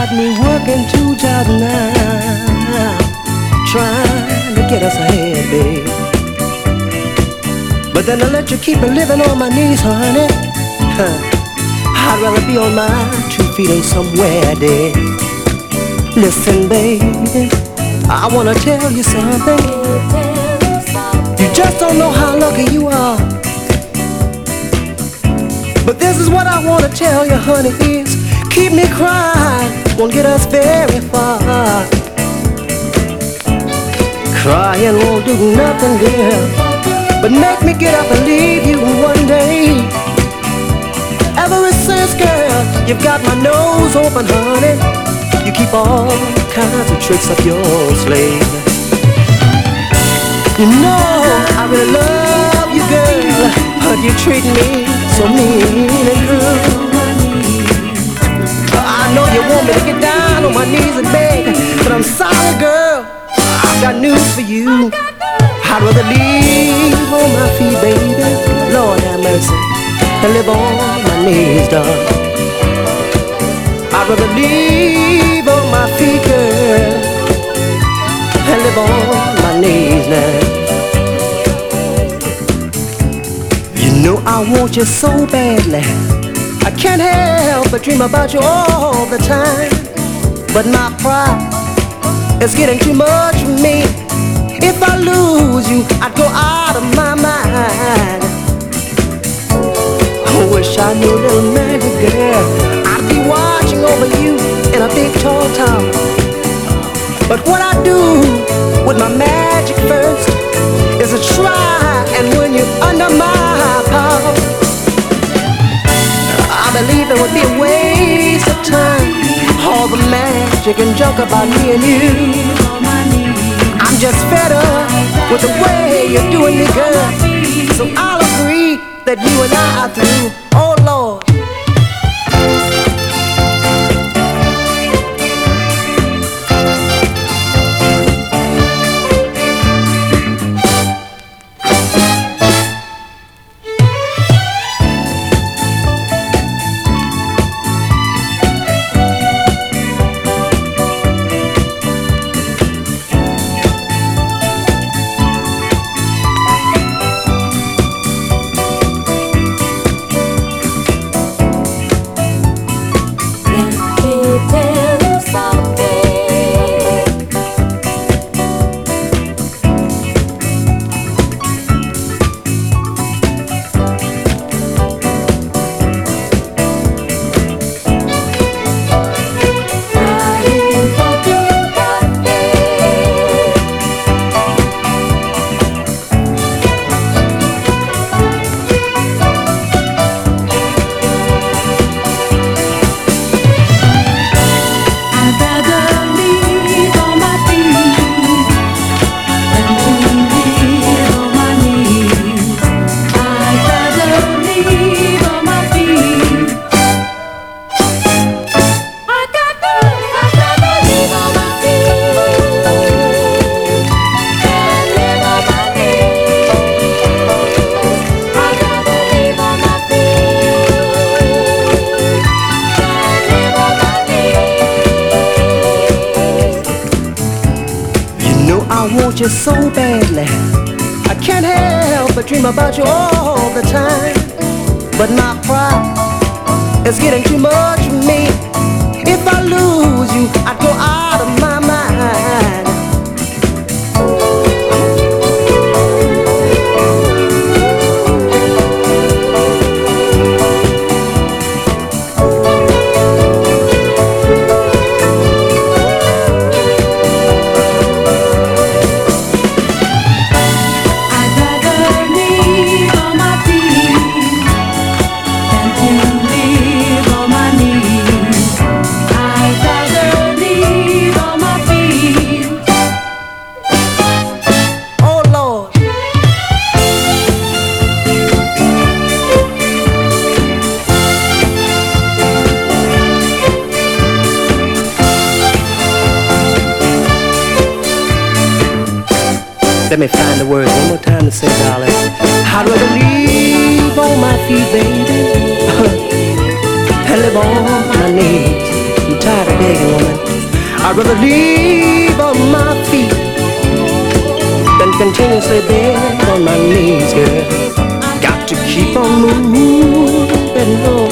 got me working 2 jobs now, trying to get us ahead, babe. But then I let you keep me living on my knees, honey. I'd rather be on my 2 feet and somewhere dead. Listen, baby, I wanna tell you something. You just don't know how lucky you are. But this is what I wanna tell you, honey, is keep me crying won't get us very far. Crying won't do nothing, girl, but make me get up and leave you one day. Ever since, girl, you've got my nose open, honey. You keep all kinds of tricks up your sleeve. You know I really love you, girl, but you treat me so mean and cruel. I know you want me to get down on my knees and beg, but I'm sorry, girl, I've got news for you. I'd rather leave on my feet, baby, Lord have mercy, and live on my knees, darling. I'd rather leave on my feet, girl, and live on my knees now. You know I want you so badly, I can't help but dream about you all the time. But my pride is getting too much for me. If I lose you, I'd go out of my mind. I wish I knew a little magic, girl. I'd be watching over you in a big tall tower. But what I do with my magic first is to try and win you under my power. I believe it would be a waste of time, all the magic and junk about me and you. I'm just fed up with the way you're doing me, girl. So I'll agree that you and I are through. Oh Lord. You so badly, I can't help but dream about you all the time. But my pride is getting too much for me. If I lose you, I'd go out of my mind. Let me find the words one more time to say, darling. I'd rather leave on my feet, baby, and live on my knees. I'm tired of begging, woman. I'd rather leave on my feet than continuously beg on my knees, girl. Got to keep on moving on.